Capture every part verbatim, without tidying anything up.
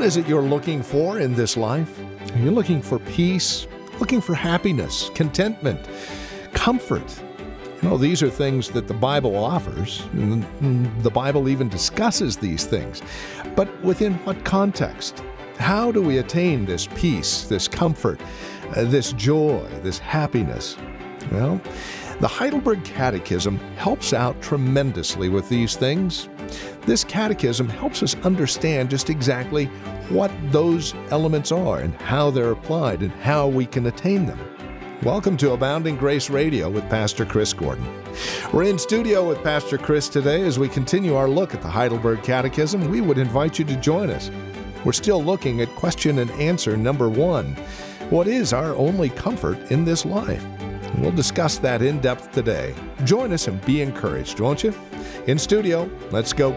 What is it you're looking for in this life? Are you looking for peace, looking for happiness, contentment, comfort? You know, these are things that the Bible offers. The Bible even discusses these things. But within what context? How do we attain this peace, this comfort, uh, this joy, this happiness? Well, the Heidelberg Catechism helps out tremendously with these things. This catechism helps us understand just exactly what those elements are and how they're applied and how we can attain them. Welcome to Abounding Grace Radio with Pastor Chris Gordon. We're in studio with Pastor Chris today as we continue our look at the Heidelberg Catechism. We would invite you to join us. We're still looking at question and answer number one. What is our only comfort in this life? We'll discuss that in depth today. Join us and be encouraged, won't you? In studio, let's go.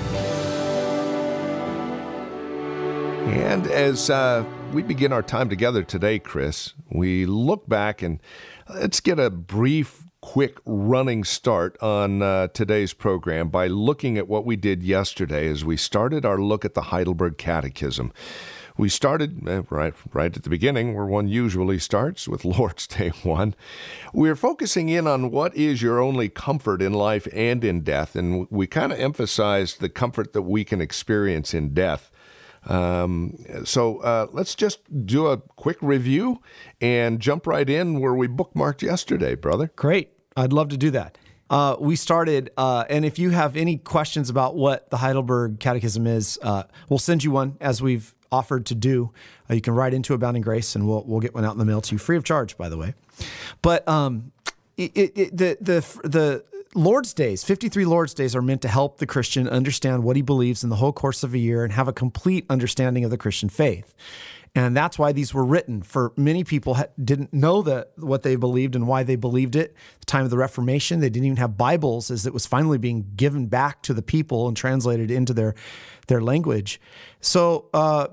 And as uh, we begin our time together today, Chris, we look back and let's get a brief, quick running start on uh, today's program by looking at what we did yesterday as we started our look at the Heidelberg Catechism. We started uh, right right at the beginning, where one usually starts, with Lord's Day one. We're focusing in on what is your only comfort in life and in death, and we kind of emphasized the comfort that we can experience in death. Um, so uh, let's just do a quick review and jump right in where we bookmarked yesterday, brother. Great. I'd love to do that. Uh, we started, uh, and if you have any questions about what the Heidelberg Catechism is, uh, we'll send you one as we've offered to do. Uh, you can write into Abounding Grace, and we'll we'll get one out in the mail to you, free of charge, by the way. But um, it, it, the the the Lord's Days, fifty-three Lord's Days, are meant to help the Christian understand what he believes in the whole course of a year and have a complete understanding of the Christian faith. And that's why these were written. For many people ha- didn't know the, what they believed and why they believed it. At the time of the Reformation, they didn't even have Bibles as it was finally being given back to the people and translated into their, their language. So uh,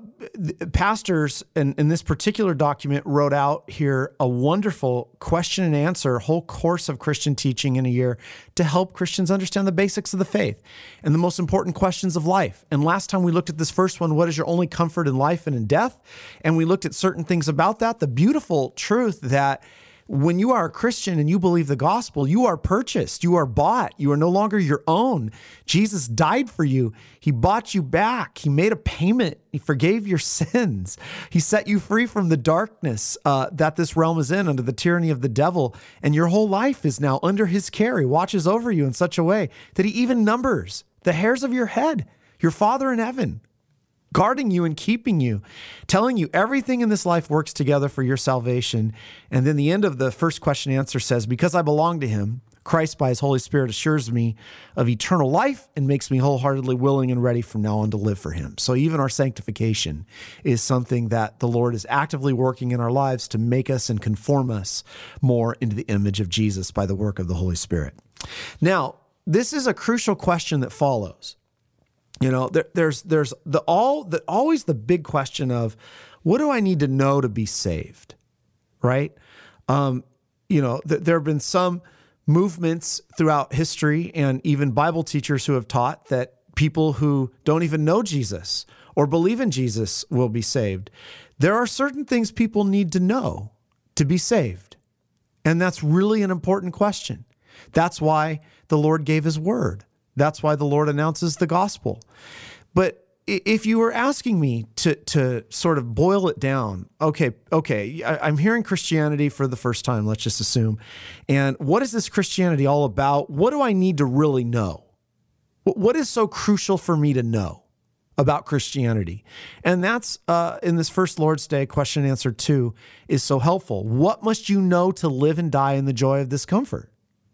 pastors in, in this particular document wrote out here a wonderful question and answer, whole course of Christian teaching in a year to help Christians understand the basics of the faith and the most important questions of life. And last time we looked at this first one, what is your only comfort in life and in death? And we looked at certain things about that. The beautiful truth that when you are a Christian and you believe the gospel, you are purchased, you are bought, you are no longer your own. Jesus died for you. He bought you back. He made a payment. He forgave your sins. He set you free from the darkness uh, that this realm is in under the tyranny of the devil. And your whole life is now under his care. He watches over you in such a way that he even numbers the hairs of your head, your Father in heaven, guarding you and keeping you, telling you everything in this life works together for your salvation. And then the end of the first question and answer says, because I belong to him, Christ by his Holy Spirit assures me of eternal life and makes me wholeheartedly willing and ready from now on to live for him. So even our sanctification is something that the Lord is actively working in our lives to make us and conform us more into the image of Jesus by the work of the Holy Spirit. Now, this is a crucial question that follows. You know, there, there's there's the all the always the big question of what do I need to know to be saved, right? Um, you know, th- there have been some movements throughout history and even Bible teachers who have taught that people who don't even know Jesus or believe in Jesus will be saved. There are certain things people need to know to be saved, and that's really an important question. That's why the Lord gave his word. That's why the Lord announces the gospel. But if you were asking me to to sort of boil it down, okay, okay, I'm hearing Christianity for the first time, let's just assume. And what is this Christianity all about? What do I need to really know? What is so crucial for me to know about Christianity? And that's, uh, in this first Lord's Day, question and answer two is so helpful. What must you know to live and die in the joy of this comfort?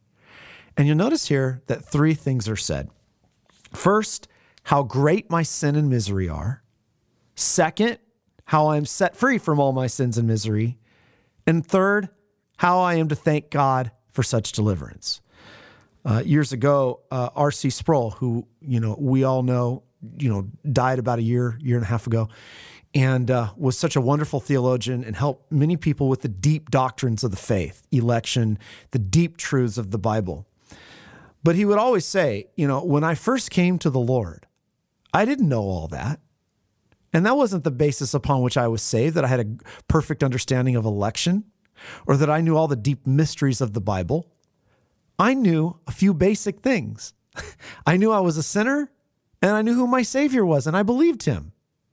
And you'll notice here that three things are said. First, how great my sin and misery are. Second, how I am set free from all my sins and misery. And third, how I am to thank God for such deliverance. Uh, years ago, uh, R C Sproul, who, you know, we all know, you know, died about a year, year and a half ago, and uh, was such a wonderful theologian and helped many people with the deep doctrines of the faith, election, the deep truths of the Bible. But he would always say, you know, when I first came to the Lord, I didn't know all that. And that wasn't the basis upon which I was saved, that I had a perfect understanding of election or that I knew all the deep mysteries of the Bible. I knew a few basic things. I knew I was a sinner and I knew who my Savior was and I believed him.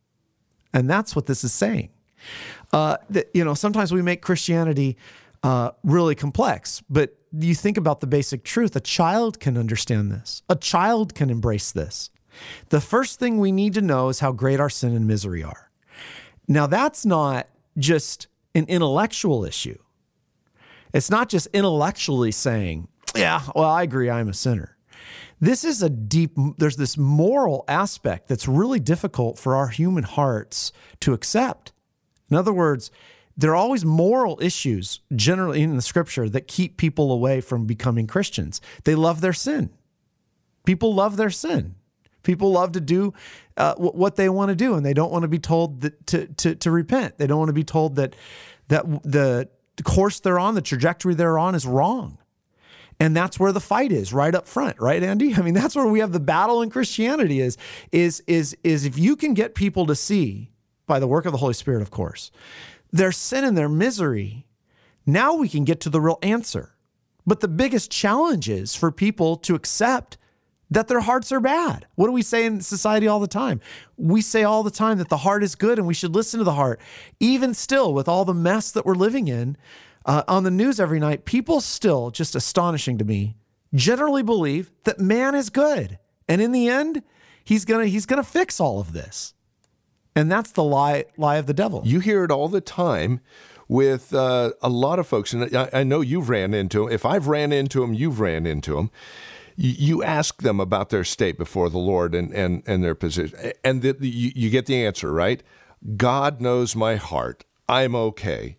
And that's what this is saying. Uh, that, you know, sometimes we make Christianity uh, really complex, but you think about the basic truth. A child can understand this. A child can embrace this. The first thing we need to know is how great our sin and misery are. Now, that's not just an intellectual issue. It's not just intellectually saying, yeah, well, I agree, I'm a sinner. This is a deep, there's this moral aspect that's really difficult for our human hearts to accept. In other words, there are always moral issues generally in the scripture that keep people away from becoming Christians. They love their sin. People love their sin. People love to do uh, w- what they want to do, and they don't want to be told that to, to, to repent. They don't want to be told that, that the course they're on, the trajectory they're on is wrong. And that's where the fight is, right up front, right, Andy? I mean, that's where we have the battle in Christianity is, is, is, is if you can get people to see, by the work of the Holy Spirit, of course, their sin and their misery, now we can get to the real answer. But the biggest challenge is for people to accept that their hearts are bad. What do we say in society all the time? We say all the time that the heart is good and we should listen to the heart. Even still, with all the mess that we're living in, uh, on the news every night, people still, just astonishing to me, generally believe that man is good. And in the end, he's gonna he's gonna fix all of this. And that's the lie lie of the devil. You hear it all the time with uh, a lot of folks, and I, I know you've ran into them. If I've ran into them, you've ran into them. You ask them about their state before the Lord and, and, and their position, and the, the, you, you get the answer, right? God knows my heart. I'm okay.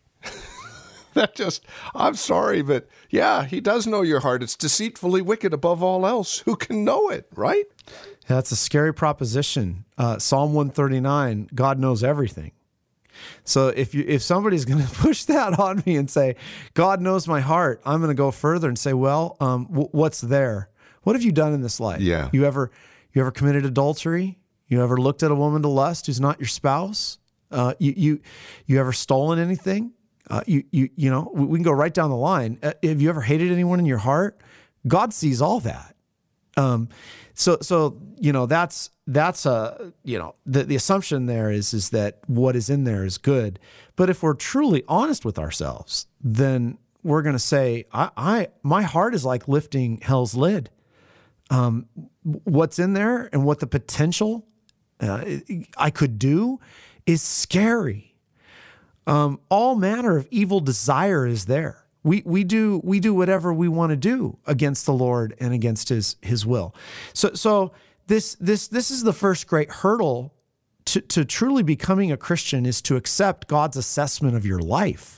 That just, I'm sorry, but yeah, he does know your heart. It's deceitfully wicked above all else. Who can know it, right? That's a scary proposition. Uh, Psalm one thirty-nine, God knows everything. So if you if somebody's going to push that on me and say, God knows my heart, I'm going to go further and say, well, um, w- what's there? What have you done in this life? Yeah. You ever you ever committed adultery? You ever looked at a woman to lust who's not your spouse? Uh, you you you ever stolen anything? Uh, you you you know we, we can go right down the line. Uh, have you ever hated anyone in your heart? God sees all that. Um, so so you know that's that's a you know the the assumption there is is that what is in there is good. But if we're truly honest with ourselves, then we're going to say, I, I my heart is like lifting hell's lid. Um, what's in there and what the potential uh, I could do is scary. Um, all manner of evil desire is there. We we do we do whatever we want to do against the Lord and against His His will. So so this this this is the first great hurdle to to truly becoming a Christian, is to accept God's assessment of your life.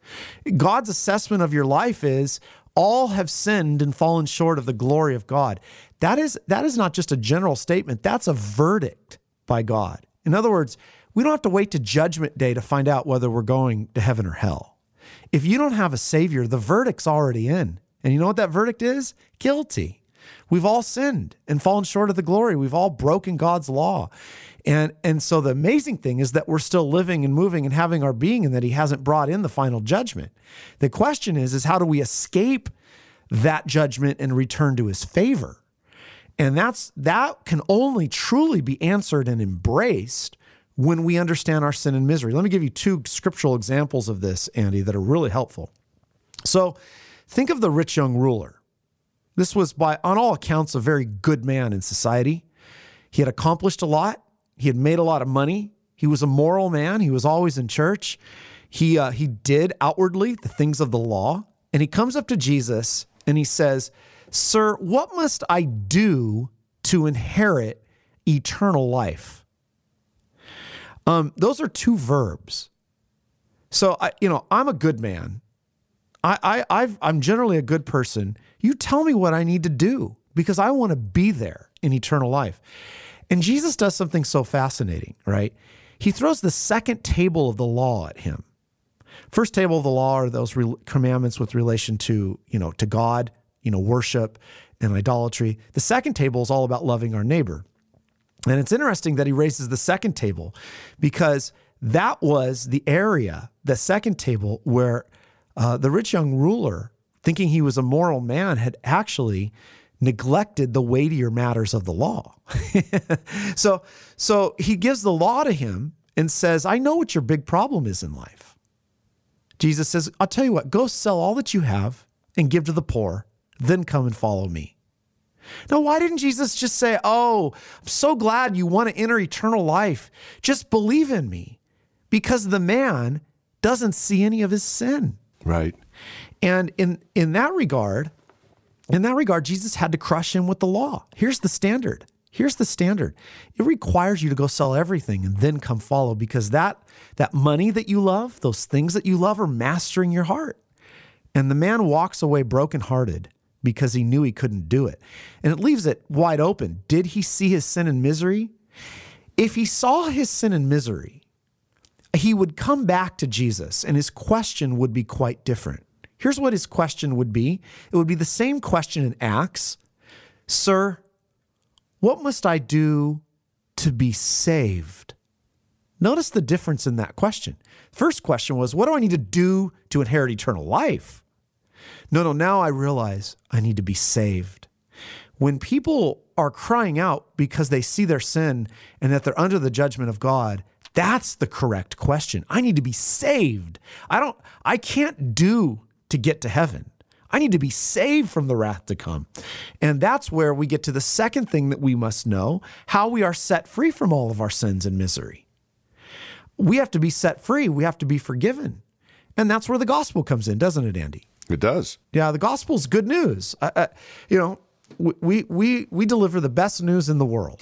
God's assessment of your life is, all have sinned and fallen short of the glory of God. That is, that is not just a general statement. That's a verdict by God. In other words, we don't have to wait to judgment day to find out whether we're going to heaven or hell. If you don't have a Savior, the verdict's already in. And you know what that verdict is? Guilty. We've all sinned and fallen short of the glory. We've all broken God's law. And, and so the amazing thing is that we're still living and moving and having our being, and that He hasn't brought in the final judgment. The question is, is how do we escape that judgment and return to His favor? And that's that can only truly be answered and embraced when we understand our sin and misery. Let me give you two scriptural examples of this, Andy, that are really helpful. So think of the rich young ruler. This was, by on all accounts, a very good man in society. He had accomplished a lot. He had made a lot of money. He was a moral man. He was always in church. He uh, he did outwardly the things of the law. And he comes up to Jesus and he says, "Sir, what must I do to inherit eternal life?" Um, those are two verbs. So I, you know, I'm a good man. I, I I've, I'm generally a good person. You tell me what I need to do, because I want to be there in eternal life. And Jesus does something so fascinating, right? He throws the second table of the law at him. First table of the law are those re- commandments with relation to, you know, to God, you know, worship and idolatry. The second table is all about loving our neighbor. And it's interesting that he raises the second table, because that was the area, the second table, where uh, the rich young ruler, thinking he was a moral man, had actually neglected the weightier matters of the law. so, so he gives the law to him and says, I know what your big problem is in life. Jesus says, I'll tell you what, go sell all that you have and give to the poor, then come and follow me. Now, why didn't Jesus just say, oh, I'm so glad you want to enter eternal life. Just believe in me. Because the man doesn't see any of his sin. Right. And in, in that regard, in that regard, Jesus had to crush him with the law. Here's the standard. Here's the standard. It requires you to go sell everything and then come follow, because that, that money that you love, those things that you love are mastering your heart. And the man walks away brokenhearted because he knew he couldn't do it. And it leaves it wide open. Did he see his sin and misery? If he saw his sin and misery, he would come back to Jesus and his question would be quite different. Here's what his question would be. It would be the same question in Acts. Sir, what must I do to be saved? Notice the difference in that question. First question was, what do I need to do to inherit eternal life? No, no, now I realize I need to be saved. When people are crying out because they see their sin and that they're under the judgment of God, that's the correct question. I need to be saved. I don't, I can't do to get to heaven. I need to be saved from the wrath to come. And that's where we get to the second thing that we must know, how we are set free from all of our sins and misery. We have to be set free. We have to be forgiven. And that's where the gospel comes in, doesn't it, Andy? It does. Yeah, the gospel's good news. I, I, you know, we we we deliver the best news in the world.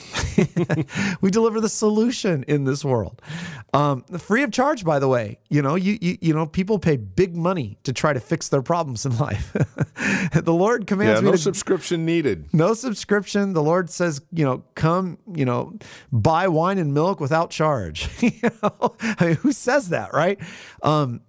We deliver the solution in this world, um, free of charge. By the way, you know, you, you you know, people pay big money to try to fix their problems in life. The Lord commands yeah, me no to, subscription needed. No subscription. The Lord says, you know, come, you know, buy wine and milk without charge. You know? I mean, who says that, right? Um,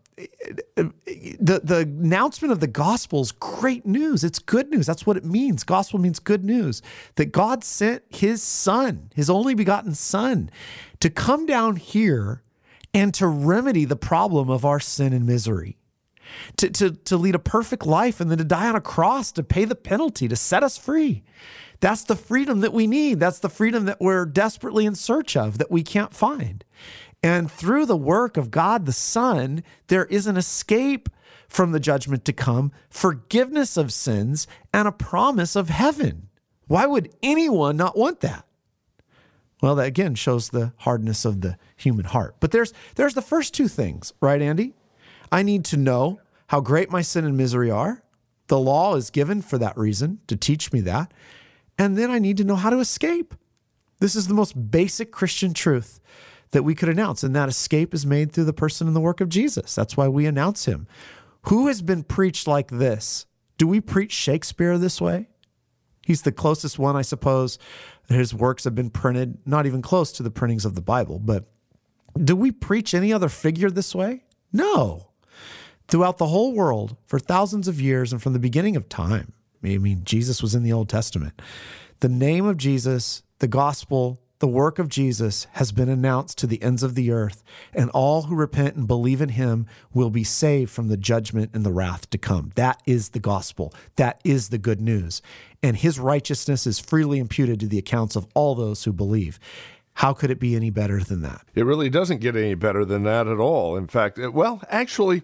The, the announcement of the gospel is great news. It's good news. That's what it means. Gospel means good news. That God sent his son, his only begotten son, to come down here and to remedy the problem of our sin and misery. To, to, to lead a perfect life and then to die on a cross to pay the penalty, to set us free. That's the freedom that we need. That's the freedom that we're desperately in search of, that we can't find. And through the work of God the Son, there is an escape from the judgment to come, forgiveness of sins, and a promise of heaven. Why would anyone not want that? Well, that again shows the hardness of the human heart. But there's there's the first two things, right, Andy? I need to know how great my sin and misery are. The law is given for that reason, to teach me that. And then I need to know how to escape. This is the most basic Christian truth that we could announce. And that escape is made through the person and the work of Jesus. That's why we announce him. Who has been preached like this? Do we preach Shakespeare this way? He's the closest one, I suppose. His works have been printed, not even close to the printings of the Bible. But do we preach any other figure this way? No. Throughout the whole world, for thousands of years and from the beginning of time, I mean, Jesus was in the Old Testament. The name of Jesus, the gospel, the work of Jesus has been announced to the ends of the earth, and all who repent and believe in him will be saved from the judgment and the wrath to come. That is the gospel. That is the good news. And his righteousness is freely imputed to the accounts of all those who believe. How could it be any better than that? It really doesn't get any better than that at all. In fact, well, actually,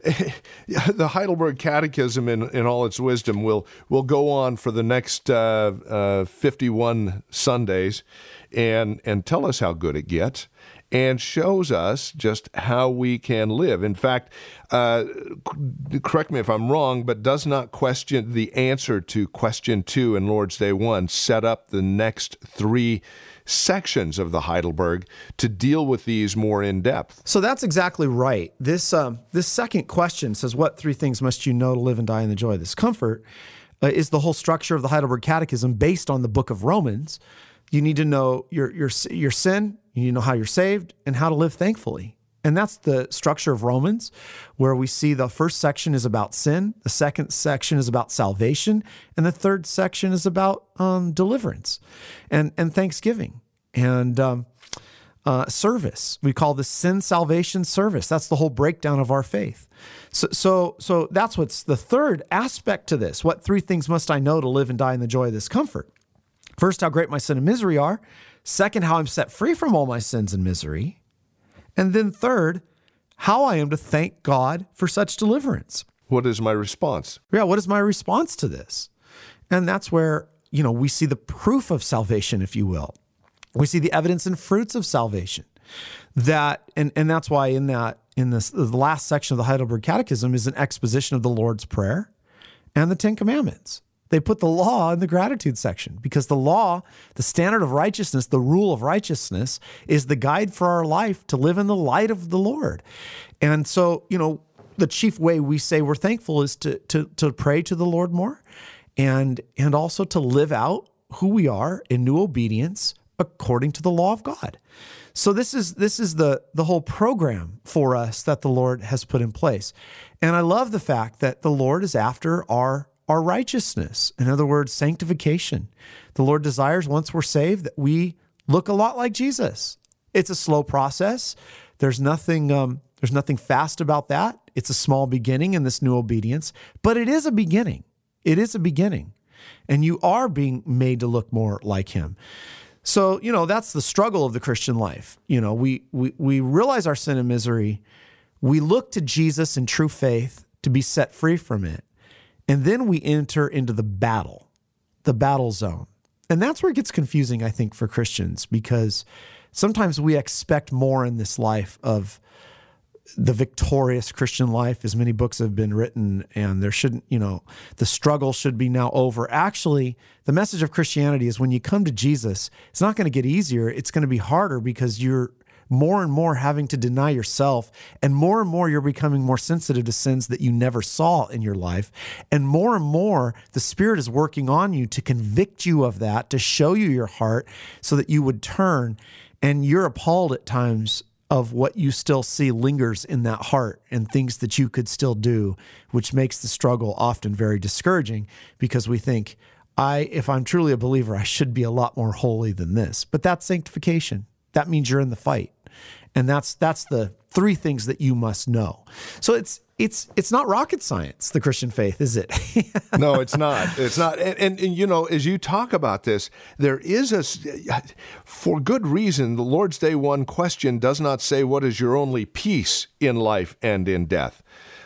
the Heidelberg Catechism in, in all its wisdom will, will go on for the next uh, uh, fifty-one Sundays and, and tell us how good it gets and shows us just how we can live. In fact, uh, correct me if I'm wrong, but does not question the answer to question two in Lord's Day one set up the next three sections of the Heidelberg to deal with these more in depth. So that's exactly right. This um, this second question says, what three things must you know to live and die in the joy of this comfort? Uh, is the whole structure of the Heidelberg Catechism based on the book of Romans. You need to know your your your sin, you need to know how you're saved, and how to live thankfully. And that's the structure of Romans, where we see the first section is about sin, the second section is about salvation, and the third section is about um, deliverance and, and thanksgiving. And um, uh, service, we call this sin salvation service. That's the whole breakdown of our faith. So, so, so that's what's the third aspect to this. What three things must I know to live and die in the joy of this comfort? First, how great my sin and misery are. Second, how I'm set free from all my sins and misery. And then third, how I am to thank God for such deliverance. What is my response? Yeah, what is my response to this? And that's where, you know, we see the proof of salvation, if you will. We see the evidence and fruits of salvation. That, and, and that's why in that, in this, the last section of the Heidelberg Catechism is an exposition of the Lord's Prayer and the Ten Commandments. They put the law in the gratitude section because the law, the standard of righteousness, the rule of righteousness is the guide for our life to live in the light of the Lord. And so, you know, the chief way we say we're thankful is to, to, to pray to the Lord more and, and also to live out who we are in new obedience according to the law of God. So this is this is the the whole program for us that the Lord has put in place. And I love the fact that the Lord is after our our righteousness. In other words, sanctification. The Lord desires once we're saved that we look a lot like Jesus. It's a slow process. There's nothing um, there's nothing fast about that. It's a small beginning in this new obedience, but it is a beginning. It is a beginning. And you are being made to look more like him. So, you know, that's the struggle of the Christian life. You know, we we we realize our sin and misery. We look to Jesus in true faith to be set free from it. And then we enter into the battle, the battle zone. And that's where it gets confusing, I think, for Christians, because sometimes we expect more in this life of the victorious Christian life, as many books have been written, and there shouldn't, you know, the struggle should be now over. Actually, the message of Christianity is when you come to Jesus, it's not going to get easier. It's going to be harder because you're more and more having to deny yourself, and more and more you're becoming more sensitive to sins that you never saw in your life. And more and more the Spirit is working on you to convict you of that, to show you your heart so that you would turn. And you're appalled at times of what you still see lingers in that heart and things that you could still do, which makes the struggle often very discouraging because we think, I, if I'm truly a believer, I should be a lot more holy than this. But that's sanctification. That means you're in the fight. And that's that's the three things that you must know. So it's it's it's not rocket science, the Christian faith, is it? No, it's not. It's not. And, and, and, you know, as you talk about this, there is a, for good reason, the Lord's Day one question does not say, what is your only peace in life and in death?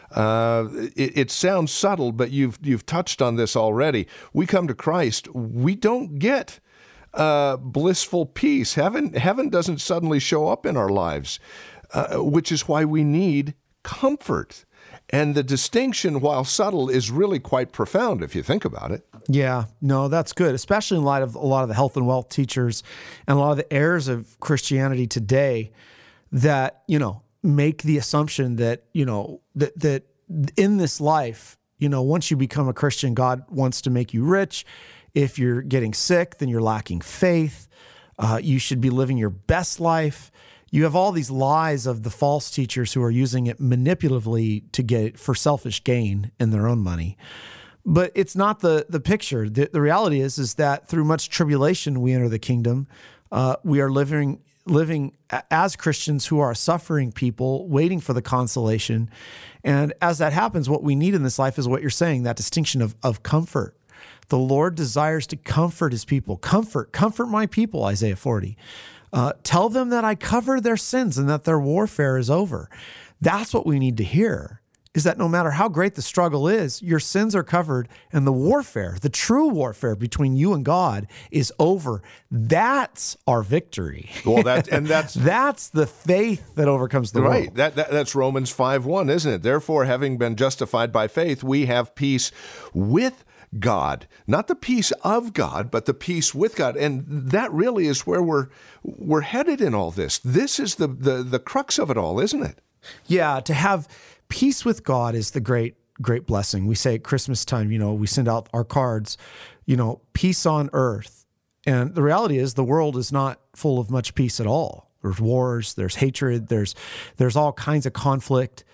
Uh, it, it sounds subtle, but you've you've touched on this already. We come to Christ, we don't get uh, blissful peace. Heaven, heaven doesn't suddenly show up in our lives, uh, which is why we need comfort. And the distinction, while subtle, is really quite profound if you think about it. Yeah, no, that's good, especially in light of a lot of the health and wealth teachers and a lot of the heirs of Christianity today that, you know, make the assumption that, you know, that that in this life, you know, once you become a Christian, God wants to make you rich. If you're getting sick, then you're lacking faith. Uh, you should be living your best life. You have all these lies of the false teachers who are using it manipulatively to get for selfish gain in their own money. But it's not the the picture. The, the reality is, is that through much tribulation we enter the kingdom. Uh, we are living living as Christians who are suffering people, waiting for the consolation. And as that happens, what we need in this life is what you're saying, that distinction of of comfort. The Lord desires to comfort his people. Comfort, comfort my people, Isaiah forty. Uh, tell them that I cover their sins and that their warfare is over. That's what we need to hear, is that no matter how great the struggle is, your sins are covered and the warfare, the true warfare between you and God is over. That's our victory. Well, that, and that's... that's the faith that overcomes the right. world. That, that That's Romans five one, isn't it? Therefore, having been justified by faith, we have peace with God, not the peace of God, but the peace with God. And that really is where we're we're headed in all this. This is the the, the crux of it all, isn't it? Yeah, to have peace with God is the great, great blessing. We say at Christmas time, you know, we send out our cards, you know, peace on earth. And the reality is the world is not full of much peace at all. There's wars, there's hatred, there's there's all kinds of conflict.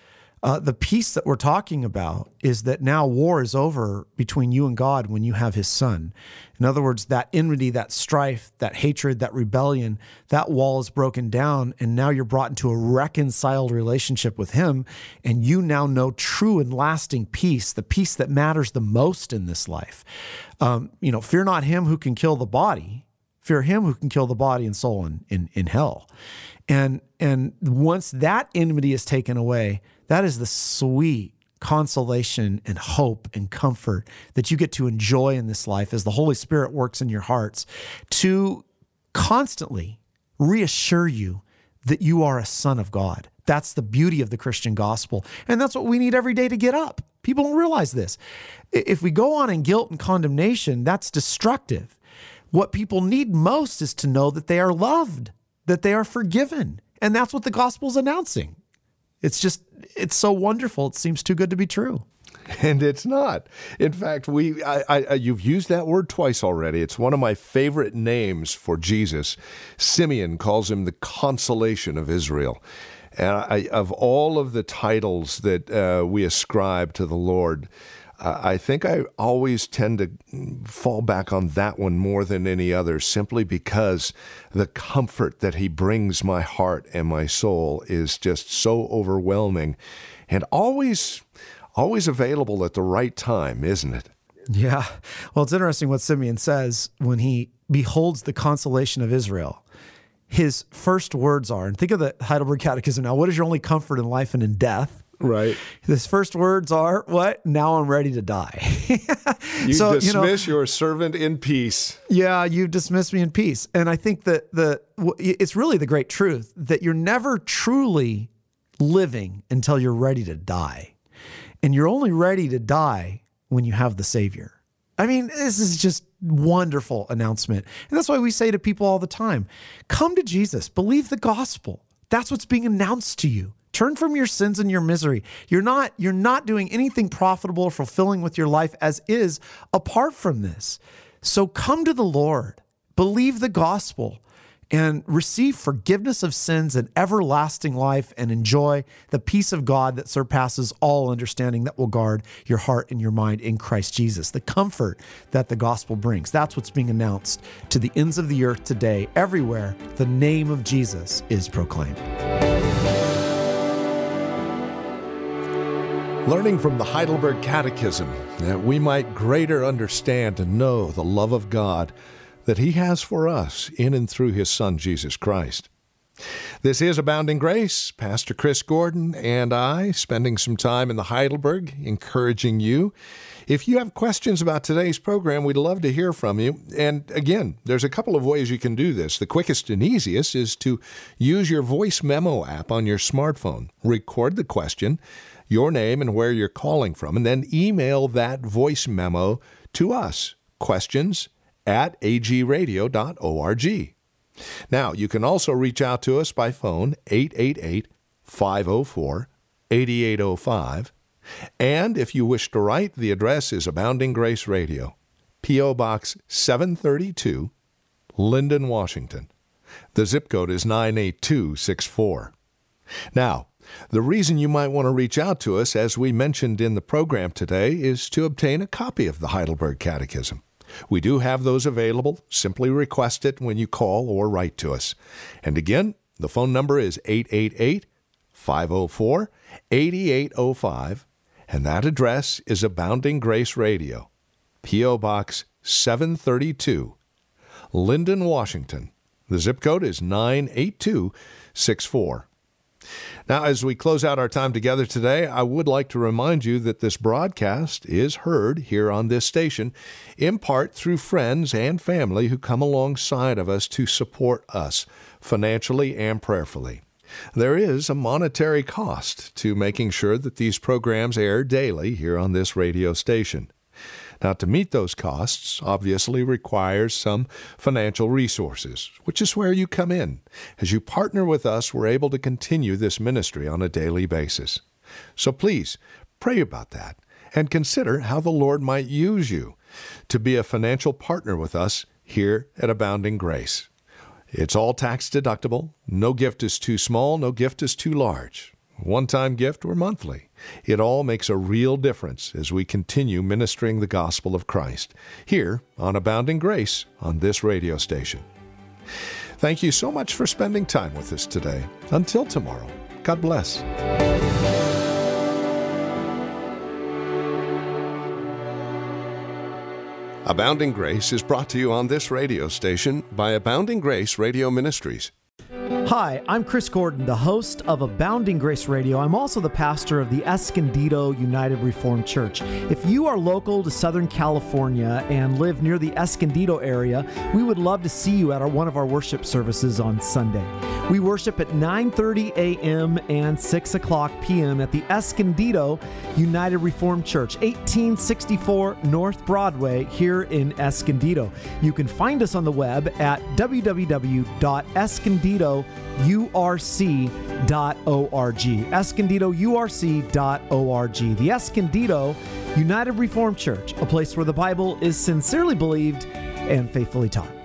Uh, the peace that we're talking about is that now war is over between you and God when you have his son. In other words, that enmity, that strife, that hatred, that rebellion, that wall is broken down, and now you're brought into a reconciled relationship with him, and you now know true and lasting peace, the peace that matters the most in this life. Um, you know, fear not him who can kill the body, fear him who can kill the body and soul in, in, in hell. And, and once that enmity is taken away, that is the sweet consolation and hope and comfort that you get to enjoy in this life as the Holy Spirit works in your hearts to constantly reassure you that you are a son of God. That's the beauty of the Christian gospel. And that's what we need every day to get up. People don't realize this. If we go on in guilt and condemnation, that's destructive. What people need most is to know that they are loved, that they are forgiven. And that's what the gospel is announcing. It's just, it's so wonderful. It seems too good to be true. And it's not. In fact, we I, I, you've used that word twice already. It's one of my favorite names for Jesus. Simeon calls him the consolation of Israel. And I, of all of the titles that uh, we ascribe to the Lord, uh, I think I always tend to fall back on that one more than any other, simply because the comfort that he brings my heart and my soul is just so overwhelming and always, always available at the right time, isn't it? Yeah. Well, it's interesting what Simeon says when he beholds the consolation of Israel. His first words are, and think of the Heidelberg Catechism now, what is your only comfort in life and in death? Right. His first words are, what? Now I'm ready to die. You so, dismiss you know, your servant in peace. Yeah, you dismiss me in peace. And I think that the it's really the great truth that you're never truly living until you're ready to die. And you're only ready to die when you have the Savior. I mean, this is just wonderful announcement. And that's why we say to people all the time, come to Jesus, believe the gospel. That's what's being announced to you. Turn from your sins and your misery. You're not, you're not doing anything profitable or fulfilling with your life as is apart from this. So come to the Lord, believe the gospel, and receive forgiveness of sins and everlasting life, and enjoy the peace of God that surpasses all understanding, that will guard your heart and your mind in Christ Jesus. The comfort that the gospel brings. That's what's being announced to the ends of the earth today. Everywhere the name of Jesus is proclaimed. Learning from the Heidelberg Catechism that we might greater understand and know the love of God that he has for us in and through his Son, Jesus Christ. This is Abounding Grace. Pastor Chris Gordon and I spending some time in the Heidelberg, encouraging you. If you have questions about today's program, we'd love to hear from you. And again, there's a couple of ways you can do this. The quickest and easiest is to use your voice memo app on your smartphone. Record the question, your name and where you're calling from, and then email that voice memo to us. Questions at a g radio dot org. Now, you can also reach out to us by phone, eight eight eight, five oh four, eight eight oh five. And if you wish to write, the address is Abounding Grace Radio, P O Box seven thirty-two, Linden, Washington. The zip code is nine eight two six four. Now, the reason you might want to reach out to us, as we mentioned in the program today, is to obtain a copy of the Heidelberg Catechism. We do have those available. Simply request it when you call or write to us. And again, the phone number is eight eight eight, five oh four, eight eight oh five, and that address is Abounding Grace Radio, P O Box seven thirty-two, Linden, Washington. The zip code is nine eight two six four. Now, as we close out our time together today, I would like to remind you that this broadcast is heard here on this station, in part through friends and family who come alongside of us to support us financially and prayerfully. There is a monetary cost to making sure that these programs air daily here on this radio station. Now, to meet those costs obviously requires some financial resources, which is where you come in. As you partner with us, we're able to continue this ministry on a daily basis. So please pray about that and consider how the Lord might use you to be a financial partner with us here at Abounding Grace. It's all tax deductible. No gift is too small. No gift is too large. one-time gift or monthly. It all makes a real difference as we continue ministering the gospel of Christ here on Abounding Grace on this radio station. Thank you so much for spending time with us today. Until tomorrow, God bless. Abounding Grace is brought to you on this radio station by Abounding Grace Radio Ministries. Hi, I'm Chris Gordon, the host of Abounding Grace Radio. I'm also the pastor of the Escondido United Reformed Church. If you are local to Southern California and live near the Escondido area, we would love to see you at our, one of our worship services on Sunday. We worship at nine thirty a.m. and six o'clock p.m. at the Escondido United Reformed Church, eighteen sixty-four North Broadway here in Escondido. You can find us on the web at w w w dot escondido u r c dot org. escondido u r c dot org. The Escondido United Reformed Church, a place where the Bible is sincerely believed and faithfully taught.